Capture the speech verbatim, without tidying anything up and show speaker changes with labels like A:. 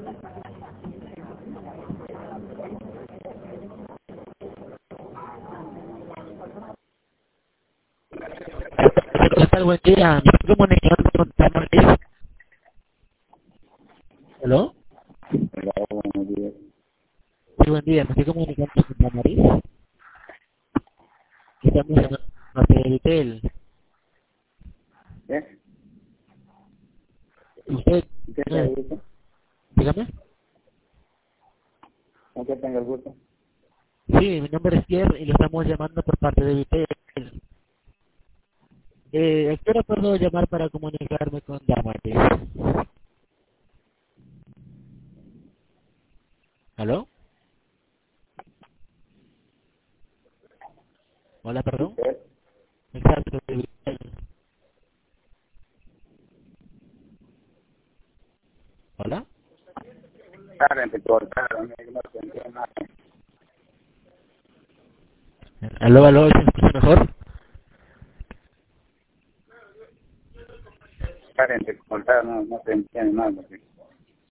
A: ¿Qué tal? Buen día. Me estoy comunicando con Damaris. ¿Aló?
B: Hola, buenos días.
A: Sí, buen día. Me estoy comunicando con Damaris. Estamos en Hotel Hotel.
B: ¿Eh?
A: ¿Usted?
B: ¿Qué tengo
A: Eh,
B: el gusto?
A: dígame.
B: ¿Con qué tengo el gusto?
A: Sí, mi nombre es Pierre y le estamos llamando por parte de Vitel. Eh, ¿A qué hora puedo llamar para comunicarme con Damaris? ¿Aló? Hola, perdón.
B: ¿Usted?
A: Exacto, de Vitel. ¿Hola?
B: Karen, te cortaron, no te entiendo nada.
A: ¿Aló, aló? ¿Se me escucha mejor?
B: Karen, te cortaron, no, no te entiendo nada.